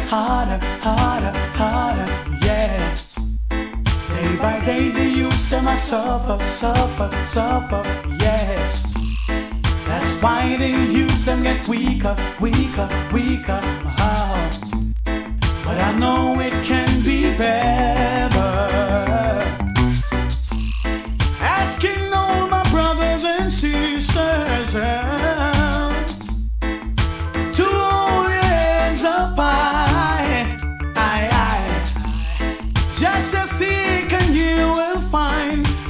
harder, harder, harder, yeah. Day by day the youth them a suffer, suffer, suffer, yes. That's why the youth them get weaker, weaker, weaker, oh. But I know it